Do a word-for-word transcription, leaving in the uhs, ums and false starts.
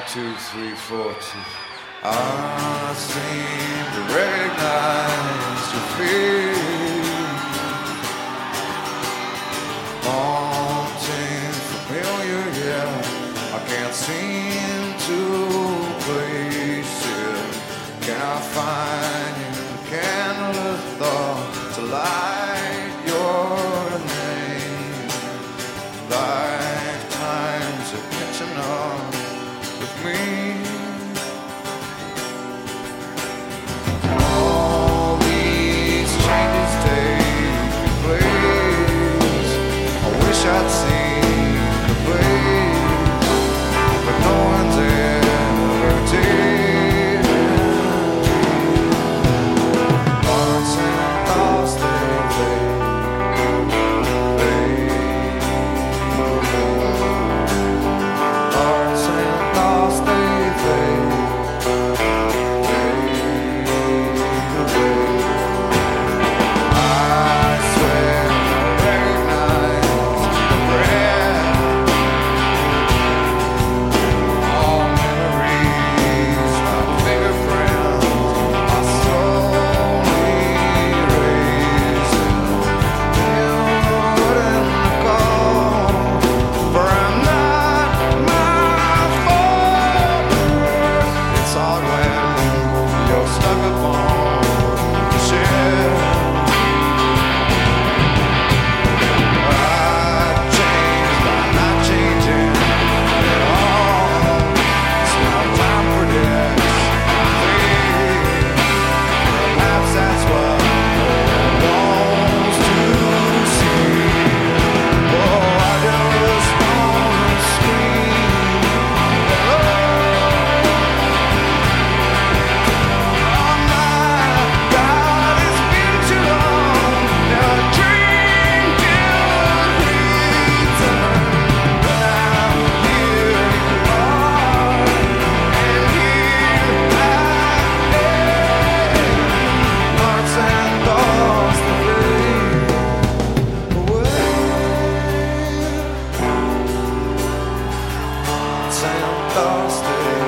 two, three, four, two. I seem to recognize your face, haunting, familiar, yeah. I can't seem to place it. Can I find you? Can I lift thought to light your name? Lifetimes of catching up with me. All these changes taking place. I wish I'd seen the place, but no one's ever taken. Hearts and thoughts they fade, fade. Hearts and thoughts they fade, fade away. I swear I recognize the breath. All memories like fingerprints are slowly erasing. You wouldn't call, for I'm not my father. It's hard when you're stuck upon the ship. I've changed by not changing at all. It's now time predicts fate. Perhaps that's what no one wants to see. Oh, I just wanna scream hello. Oh my God, it's been too long. Now the dream didn't return, but now here you are, and here I am. Hearts and thoughts that fade away. Hearts and thoughts that